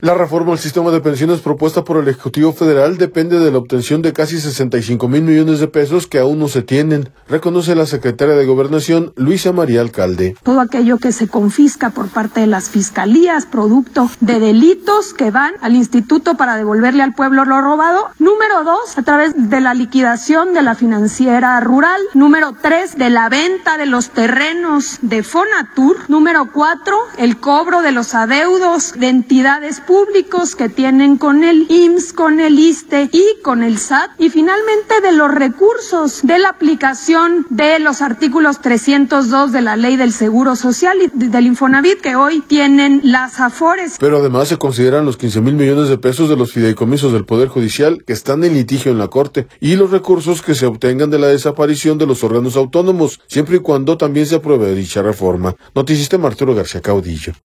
La reforma al sistema de pensiones propuesta por el Ejecutivo Federal depende de la obtención de casi 65,000 millones de pesos que aún no se tienen, reconoce la secretaria de Gobernación, Luisa María Alcalde. Todo aquello que se confisca por parte de las fiscalías, producto de delitos que van al instituto para devolverle al pueblo lo robado. Número 2, a través de la liquidación de la financiera rural. Número 3, de la venta de los terrenos de Fonatur. Número 4, el cobro de los adeudos de entidades públicos que tienen con el IMSS, con el ISSSTE y con el SAT, y finalmente de los recursos de la aplicación de los artículos 302 de la Ley del Seguro Social y del Infonavit que hoy tienen las AFORES. Pero además se consideran los 15,000 millones de pesos de los fideicomisos del Poder Judicial que están en litigio en la Corte y los recursos que se obtengan de la desaparición de los órganos autónomos, siempre y cuando también se apruebe dicha reforma. Noticista Arturo García Caudillo.